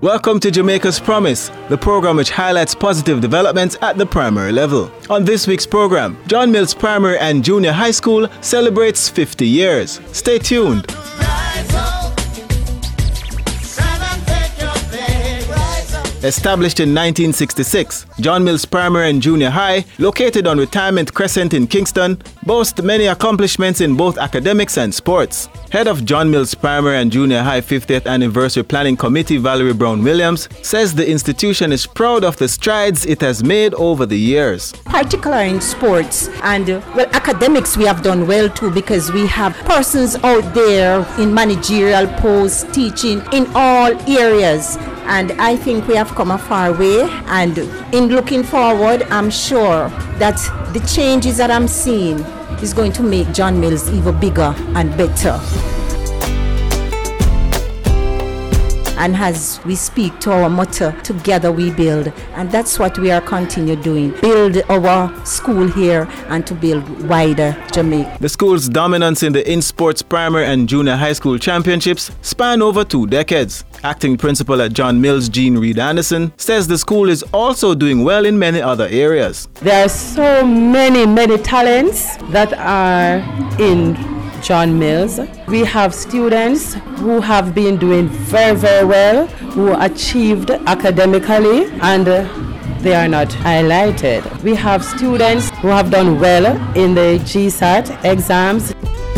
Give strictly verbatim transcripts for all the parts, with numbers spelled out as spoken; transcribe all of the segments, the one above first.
Welcome to Jamaica's Promise, the program which highlights positive developments at the primary level. On this week's program, John Mills Primary and Junior High School celebrates fifty years. Stay tuned. Established in nineteen sixty-six, John Mills Primary and Junior High, located on Retirement Crescent in Kingston, boasts many accomplishments in both academics and sports. Head of John Mills Primary and Junior High fiftieth Anniversary Planning Committee, Valerie Brown-Williams, says the institution is proud of the strides it has made over the years. Particularly in sports and, uh, well, academics we have done well too, because we have persons out there in managerial posts teaching in all areas. And I think we have come a far way, and in looking forward, I'm sure that the changes that I'm seeing is going to make John Mills even bigger and better. And as we speak to our motto, together we build. And that's what we are continue doing. Build our school here and to build wider Jamaica. The school's dominance in the in-sports primary and junior high school championships span over two decades. Acting principal at John Mills, Jean Reed Anderson, says the school is also doing well in many other areas. There are so many, many talents that are in John Mills. We have students who have been doing very, very well, who achieved academically, and uh, they are not highlighted. We have students who have done well in the G S A T exams.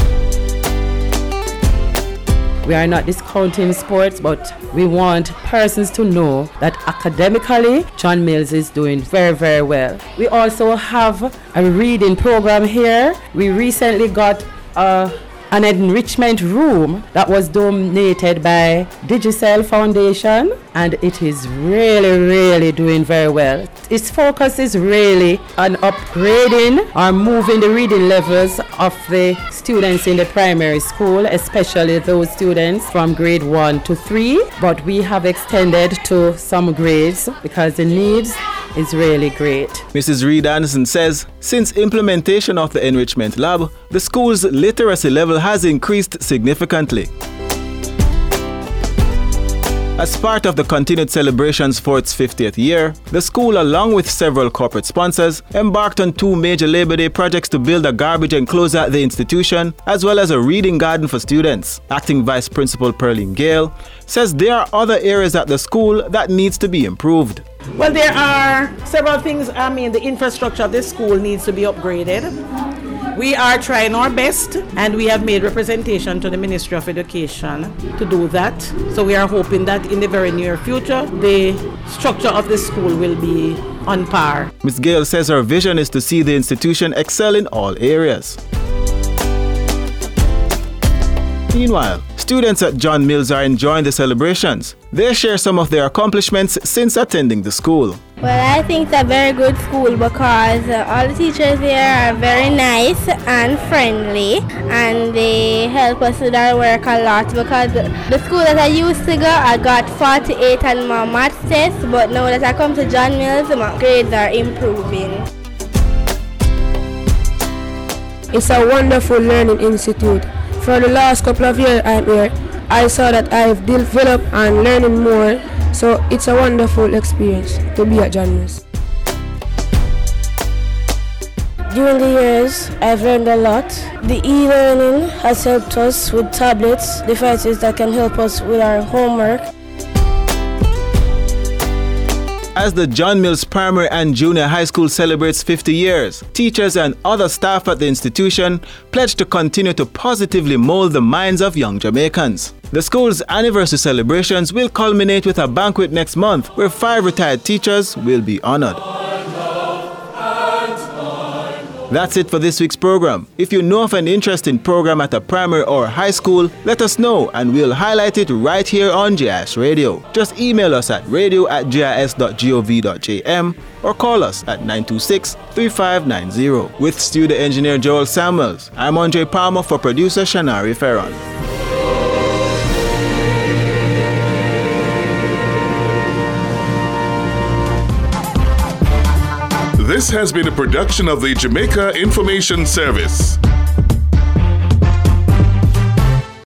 We are not discounting sports, but we want persons to know that academically, John Mills is doing very, very well. We also have a reading program here. We recently got a an enrichment room that was donated by Digicel Foundation, and it is really, really doing very well. Its focus is really on upgrading or moving the reading levels of the students in the primary school, especially those students from grade one to three, but we have extended to some grades because the needs is really great. Missus Reed Anderson says since implementation of the enrichment lab, the school's literacy level has increased significantly. As part of the continued celebrations for its fiftieth year, the school, along with several corporate sponsors, embarked on two major Labor Day projects to build a garbage enclosure at the institution, as well as a reading garden for students. Acting Vice Principal Pearline Gale says there are other areas at the school that needs to be improved. Well, there are several things. I mean, the infrastructure of this school needs to be upgraded. We are trying our best, and we have made representation to the Ministry of Education to do that. So we are hoping that in the very near future, the structure of the school will be on par. Miz Gale says her vision is to see the institution excel in all areas. Meanwhile, students at John Mills are enjoying the celebrations. They share some of their accomplishments since attending the school. Well, I think it's a very good school because uh, all the teachers here are very nice and friendly, and they help us with our work a lot, because the school that I used to go, I got forty-eight on my maths test, but now that I come to John Mills, my grades are improving. It's a wonderful learning institute. For the last couple of years I'm here, I saw that I've developed and learning more, so it's a wonderful experience to be at John Mills. During the years, I've learned a lot. The e-learning has helped us with tablets, devices that can help us with our homework. As the John Mills Primary and Junior High School celebrates fifty years, teachers and other staff at the institution pledge to continue to positively mold the minds of young Jamaicans. The school's anniversary celebrations will culminate with a banquet next month where five retired teachers will be honored. That's it for this week's program. If you know of an interesting program at a primary or high school, let us know and we'll highlight it right here on J I S Radio. Just email us at radio at j i s dot gov dot j m or call us at nine two six, three five nine zero. With studio engineer Joel Samuels, I'm Andre Palmer for producer Shanari Ferron. This has been a production of the Jamaica Information Service.